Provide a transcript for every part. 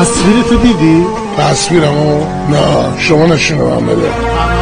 تصویر تو دیدی؟ تصویرمو؟ نه شما نشونه من بده.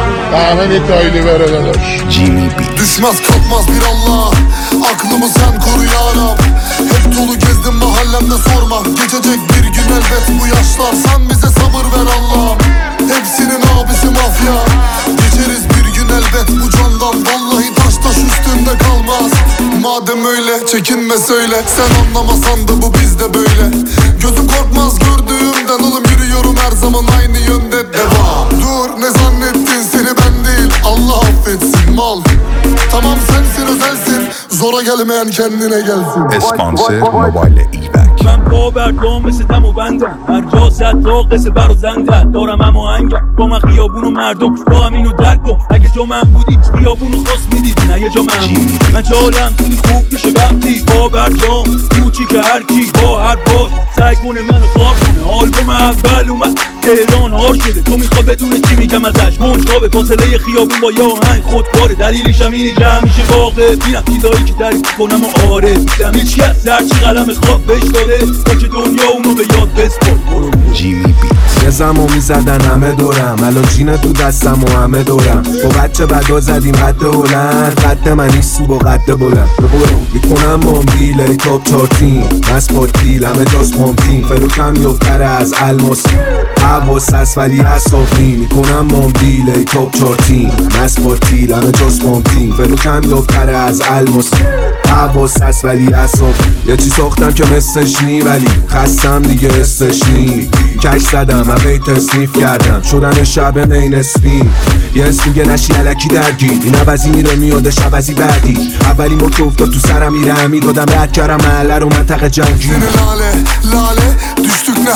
Hemen detaylı ver arkadaş. Jimmy Beats. Düşmez kalkmaz bir Allah, aklımı sen koru yarab. Hep dolu gezdim mahallemde sorma. Geçecek bir gün elbet bu yaşlar. Sen bize sabır ver Allah'ım. Hepsinin abisi mafya. Geçeriz bir gün elbet bu candan. Vallahi taş taş üstünde kalmaz. Madem öyle çekinme söyle. Sen anlamasan da bu bizde böyle. Gözüm korkmaz gördüğümden oğlum, yürüyorum her zaman aynı yönde. Devam. Dur ne zannettin, seni ben değil Allah affetsin mal. Tamam sensin özelsin, zora gelmeyen kendine gelsin. اسپانسر موبایل ایبک. من باورگام مثل دم و بندم، هر جا زد تا قصه بر و زنده دارم هم آهنگم با من خیابون و مردم با همینو درک کن. اگه جا من بودی خیابون رو خواست میدیدی، نه یه جا من جالم خیلی خوب میشه وقتی باورگام کوچی که هر کی با هر باز سعی کنه منو خواب کنه. آلبوم اول اومد تهران هار شده، تو میخوا بدون چی میگم ازش منجا به فاصله خیابون با یه آهنگ خودکاره. دلیلش هم اینه که همیشه واقع بینم چیزایی که تعریف کنم و آره دیدم هیچ کس هرچی قلم خواب بهش داره تا که دنیا اونو به یاد بسپار. جیمی بیتس. یه زمان میزدن همه دورم، الان جینه تو دستم و همه دورم. با بچه بدا زدیم قد هلند، قد من نیستی با قد بلند. میکنم مامبیل ای تاپ چارتین، مسپاتیل همه جاز پامپین. فروکم یفتره از الماس حواس هست ولی اصافی. میکنم مامبیل ای تاپ چارتین، مسپاتیل همه جاز پامپین. فروکم یفتره از الماس حواس هست ولی اصافی. یه چی ساختم که مثلش نی ولی خستم دیگه استش نی. کش زدم اوی تصنیف کردم شدن شب مین اسپین. یه اسم میگه نشی علکی درگیر، این عوضی میره میادش عوضی بعدی. اولی موت افتاد تو سرم میره همی دادم رد کردم محله رو منطقه جنگی. Seni lale lale düştük ne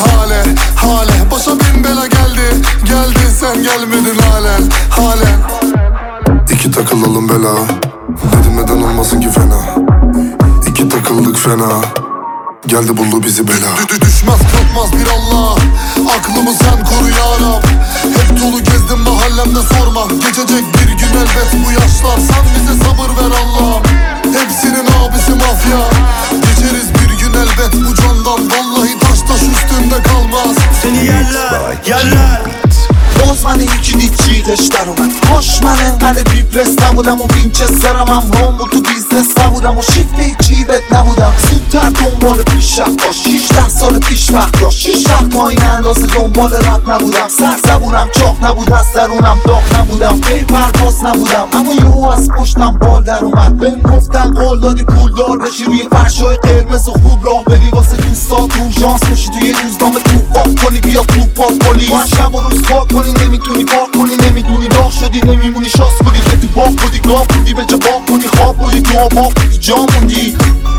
hale başa bin bela geldi sen gelmedin halen. İki takılalım bela, dedim neden olmasın ki fena. İki takıldık fena, geldi buldu bizi bela. Düşmez kalkmaz bir Allah, aklımı sen koru yarab. Hep dolu gezdim mahallemde sorma. Geçecek bir gün elbet bu yaşlar. Sen bize sabır ver Allah'ım. Hepsinin abisi mafya. Geçeriz bir gün elbet bu candan. Vallahi taş taş üstünde kalmaz. Seni yerler باز من یکی دید چیدش در اومد. خوش من انقدر بیپرس نبودم و وینچسترم هم هم بود تو بیزنس نبودم و شیفت هیچی بد نبودم. زودتر دنبال پیشرفت داشت، 16 سال پیش وقت داشت. 6 وقت تا این اندازه دنبال رد نبودم. سر زبونم چاق نبود، از درونم داغ نبودم. پی پرواز نبودم اما یهو از پشتم بال در اومد. بهم گفتن قول دادی پولدار بشی، روی فرشای قرمز و خوب راه بری واسه دوستات. اورژانس بشی توی روزنامه توپ کنی، بیا توپات پلیس. تو شب و روز کار کنی، نمیتونی کار کنی، نمیدونی داغ شدی، نمیمونی شاس بودی که تو باغ بودی. گاه بودی به جا باغ کنی، خواب بودی تو آباق بودی جا موندی.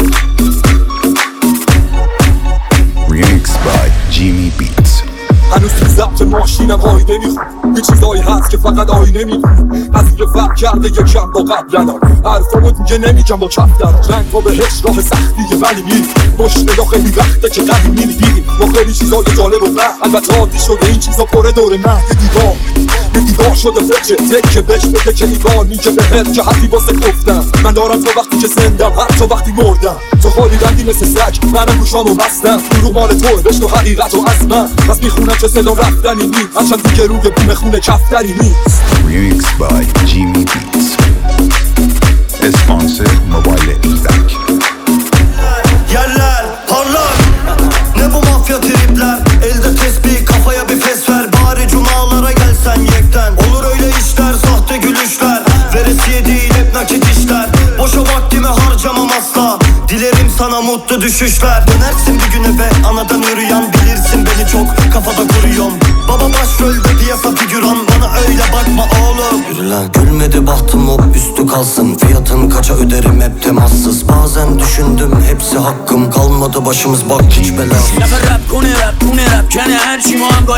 Remix by Jimmy Beats. هنوز تو ضبط ماشینم آینه میخون، یه چیزایی هست که فقط آینه میدون. از اینکه فرق کرده یکم با قبلنم، حرفامو دیگه نمیگم با کف درم. رنگ با بهش راه سختیه ولی میری باش نگاه. خیلی وقته که قدیم میدیدیم با خیلی چیزای جالب و نه البته عادی شده این چیزا پره دور نه. یه دیوار شده فکر تکه بهش بده که ایوان میگه بهت که حتی واسه گفتم. من دارم تا وقتی که زندم، حتی وقتی مردم. تو خالی بندی مثل سگ، منم گوشامو بستم. دروغ مال توه، بشنو حقیقت و از من. پس میخونم که صدا رفتنی نی، هرچند دیگه روی بوم خونه کفتری نیست. Remix by Jimmy Beats. اسپانسر موبایل ایبک. Yerler parlar, ne bu mafya tripler. Elde tesbih kafaya bir fes ver. Bari cumalara gelsen yekten. Olur öyle işler, sahte gülüşler. Veresiye değil hep nakit işler. Boşa vaktimi harcamam asla. Dilerim sana mutlu düşüşler. Dönersin bir gün eve anadan yürüyen. Bilirsin beni çok kafada kuruyorum. Baba başrolde piyasa figüran. Bana öyle bakma oğlum. Yürü lan. Gülmedi bahtım hop üstü kalsın. Fiyatın kaça öderim hep temassız. Bazen düşündüm hepsi hakkım. Kalmadı başımız bak hiç bela. رپ کنه کنه هر چی ما هم گاهی وقتی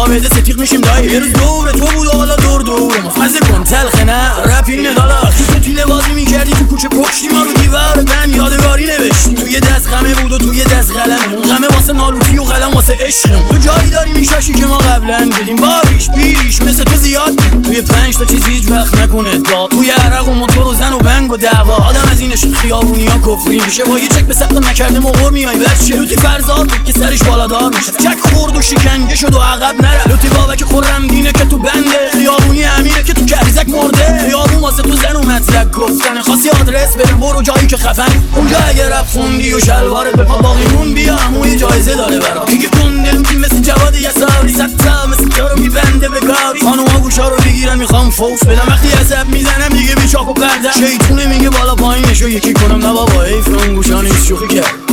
بده ستیق میشیم دایی. یه روز دور تو بود و حالا دور ما مزه کن تلخه نه رپ این مدالا. تو تیله بازی میکردی تو کوچه پشتی ما رو دیوار بند یادگاری نوشتیم. تو یه دست غمه بود و تو یه دست قلمه، غمه واسه نالوتی و قلم واسه عشقم. تو جایی داری میشاشی که ما قبلا دیدیم باریش بیش مثل تو زیاد. توی 5 تا چیز هیچ وقت نکنه داد، توی عرق و موتور و زن و بنگ و دعوا. آدم از اینش خیابونی ها کفری میشه، با یه چک به ثبت نکرده مقر میای بچه. لوتی فرزاد بود که سرش بالادار میشه، چک خورد و شکنجه شد و عقب نره. لوتی بابک خورم دینه که تو بنده، خیابونی امیره که تو کریزک مرده. خیابون واسه تو زن و مطلق گفتنه، خواستی آدرس بده برو جایی که خفن. اونجا اگه رپ خوندی و شلوارت به پا باقیمون بیا، همون یه جایزه داره برا. میگه کنده لوتی مثل جواد یساری، ستا مثل تو رو میبنده به کاری. خانوما گوشا رو بگیرن میخوام فوش بدم، وقتی عصب میزنم دیگه بیچاک و پردم. شیطونه میگه بالا پایینشو یکی کنم، نه بابا حیف اون گوشا نیست شوخی کرد.